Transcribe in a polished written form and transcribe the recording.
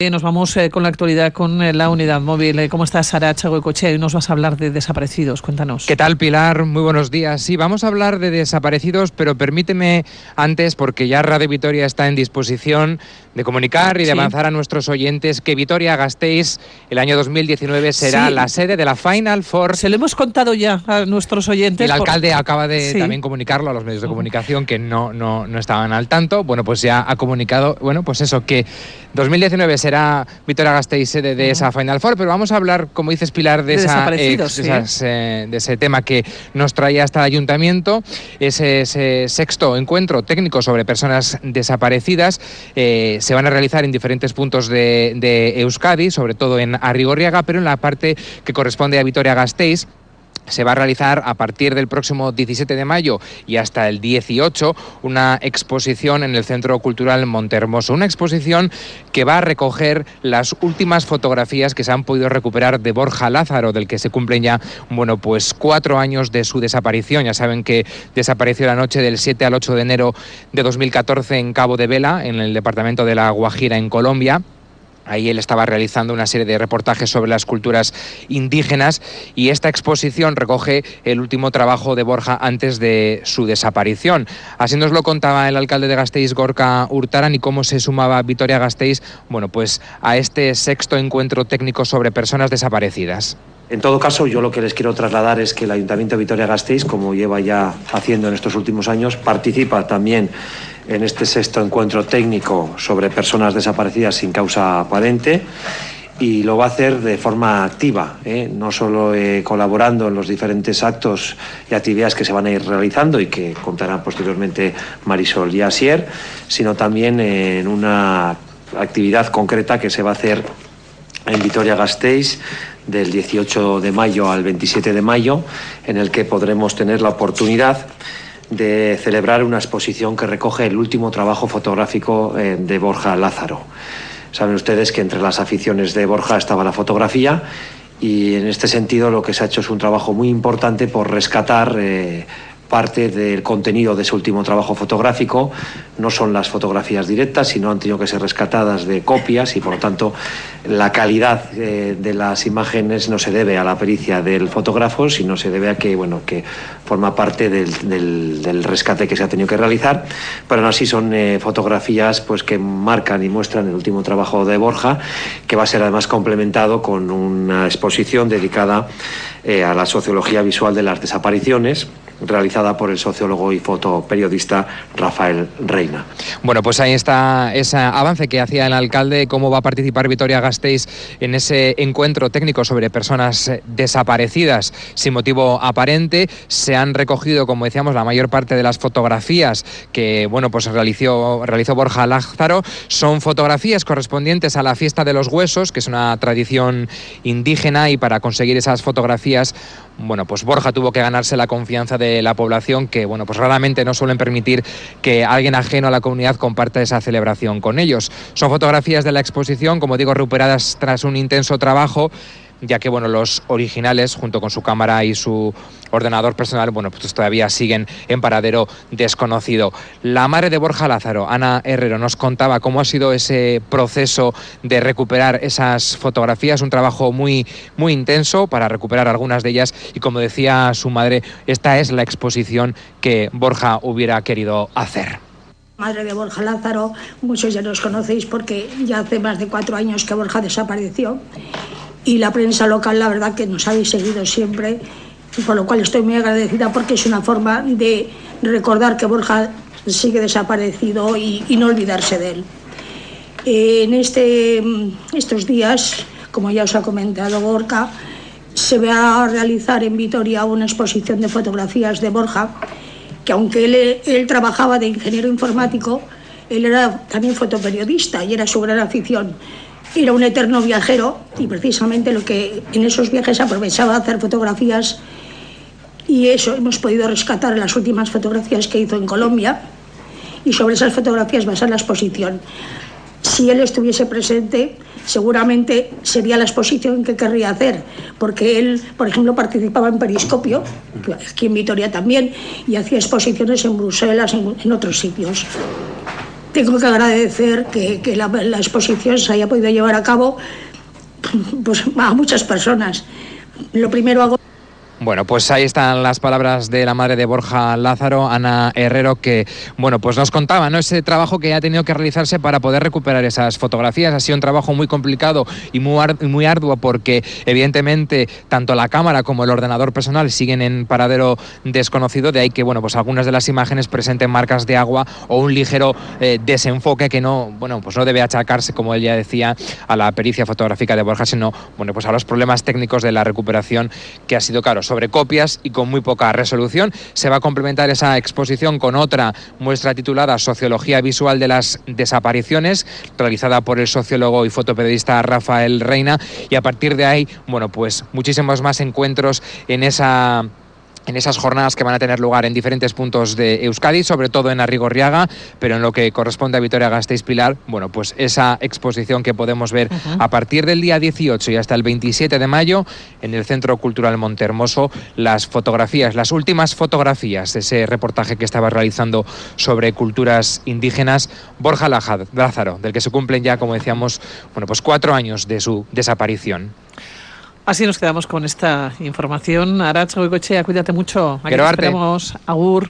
Nos vamos con la actualidad con la unidad móvil. ¿Cómo estás, Arantxa Goicoechea? Hoy nos vas a hablar de desaparecidos. Cuéntanos. ¿Qué tal, Pilar? Muy buenos días. Sí, vamos a hablar de desaparecidos, pero permíteme antes, porque ya Radio Vitoria está en disposición de comunicar y de avanzar a nuestros oyentes que Vitoria-Gasteiz el año 2019 será la sede de la Final Four. Se lo hemos contado ya a nuestros oyentes. El alcalde acaba de también comunicarlo a los medios de comunicación que no estaban al tanto. Bueno, pues ya ha comunicado, pues eso, que 2019 será Vitoria-Gasteiz sede de esa Final Four, pero vamos a hablar, como dices, Pilar, de ese tema que nos traía hasta el ayuntamiento, ese sexto encuentro técnico sobre personas desaparecidas. Se van a realizar en diferentes puntos de Euskadi, sobre todo en Arrigorriaga, pero en la parte que corresponde a Vitoria-Gasteiz se va a realizar a partir del próximo 17 de mayo y hasta el 18 una exposición en el Centro Cultural Montehermoso. Una exposición que va a recoger las últimas fotografías que se han podido recuperar de Borja Lázaro, del que se cumplen ya, 4 años de su desaparición. Ya saben que desapareció la noche del 7 al 8 de enero de 2014 en Cabo de Vela, en el departamento de La Guajira, en Colombia. Ahí él estaba realizando una serie de reportajes sobre las culturas indígenas y esta exposición recoge el último trabajo de Borja antes de su desaparición. Así nos lo contaba el alcalde de Gasteiz, Gorka Urtaran, y cómo se sumaba Vitoria-Gasteiz, pues a este sexto encuentro técnico sobre personas desaparecidas. En todo caso, yo lo que les quiero trasladar es que el Ayuntamiento de Vitoria-Gasteiz, como lleva ya haciendo en estos últimos años, participa también en este sexto encuentro técnico sobre personas desaparecidas sin causa aparente, y lo va a hacer de forma activa, no solo colaborando en los diferentes actos y actividades que se van a ir realizando y que contarán posteriormente Marisol y Asier, sino también en una actividad concreta que se va a hacer en Vitoria-Gasteiz del 18 de mayo al 27 de mayo, en el que podremos tener la oportunidad de celebrar una exposición que recoge el último trabajo fotográfico de Borja Lázaro. Saben ustedes que entre las aficiones de Borja estaba la fotografía, y en este sentido lo que se ha hecho es un trabajo muy importante por rescatar parte del contenido de ese último trabajo fotográfico. No son las fotografías directas, sino han tenido que ser rescatadas de copias, y por lo tanto la calidad de las imágenes no se debe a la pericia del fotógrafo, sino se debe a que forma parte del rescate que se ha tenido que realizar. Pero aún así son fotografías que marcan y muestran el último trabajo de Borja, que va a ser además complementado con una exposición dedicada a la sociología visual de las desapariciones, realizada por el sociólogo y fotoperiodista Rafael Reina. Bueno, pues ahí está ese avance que hacía el alcalde, cómo va a participar Vitoria-Gasteiz en ese encuentro técnico sobre personas desaparecidas sin motivo aparente. Se han recogido, como decíamos, la mayor parte de las fotografías que realizó Borja Lázaro. Son fotografías correspondientes a la fiesta de los huesos, que es una tradición indígena, y para conseguir esas fotografías, pues Borja tuvo que ganarse la confianza de la población, que raramente no suelen permitir que alguien ajeno a la comunidad comparta esa celebración con ellos. Son fotografías de la exposición, como digo, recuperadas tras un intenso trabajo, ya que los originales, junto con su cámara y su ordenador personal, pues todavía siguen en paradero desconocido. La madre de Borja Lázaro, Ana Herrero, nos contaba cómo ha sido ese proceso de recuperar esas fotografías, un trabajo muy, muy intenso para recuperar algunas de ellas, y como decía su madre, esta es la exposición que Borja hubiera querido hacer. Madre de Borja Lázaro, muchos ya nos conocéis porque ya hace más de 4 años que Borja desapareció, y la prensa local, la verdad que nos habéis seguido siempre, por lo cual estoy muy agradecida, porque es una forma de recordar que Borja sigue desaparecido y no olvidarse de él. En estos días, como ya os ha comentado Gorka, se va a realizar en Vitoria una exposición de fotografías de Borja, que aunque él trabajaba de ingeniero informático, él era también fotoperiodista y era su gran afición. Era un eterno viajero, y precisamente lo que en esos viajes aprovechaba hacer fotografías, y eso hemos podido rescatar las últimas fotografías que hizo en Colombia, y sobre esas fotografías basar la exposición. Si él estuviese presente, seguramente sería la exposición que querría hacer, porque él, por ejemplo, participaba en Periscopio, aquí en Vitoria también, y hacía exposiciones en Bruselas, en otros sitios. tengo que agradecer que la exposición se haya podido llevar a cabo pues, a muchas personas. Lo primero hago... Bueno, pues ahí están las palabras de la madre de Borja Lázaro, Ana Herrero, que, bueno, pues nos contaba, ¿no?, ese trabajo que ha tenido que realizarse para poder recuperar esas fotografías. Ha sido un trabajo muy complicado y muy arduo porque, evidentemente, tanto la cámara como el ordenador personal siguen en paradero desconocido, de ahí que, bueno, pues algunas de las imágenes presenten marcas de agua o un ligero desenfoque que no, bueno, pues no debe achacarse, como él ya decía, a la pericia fotográfica de Borja, sino, bueno, pues a los problemas técnicos de la recuperación, que ha sido, claro, sobre copias y con muy poca resolución. Se va a complementar esa exposición con otra muestra titulada Sociología visual de las desapariciones, realizada por el sociólogo y fotoperiodista Rafael Reina, y a partir de ahí, bueno, pues muchísimos más encuentros en esas jornadas que van a tener lugar en diferentes puntos de Euskadi, sobre todo en Arrigorriaga, pero en lo que corresponde a Vitoria-Gasteiz, Pilar, bueno, pues esa exposición que podemos ver a partir del día 18 y hasta el 27 de mayo en el Centro Cultural Montehermoso, las fotografías, las últimas fotografías de ese reportaje que estaba realizando sobre culturas indígenas Borja Lázaro, del que se cumplen ya, como decíamos, bueno, pues 4 años de su desaparición. Así nos quedamos con esta información. Arantxa Goikoetxea, cuídate mucho. Aquí Quiero te esperamos. Agur.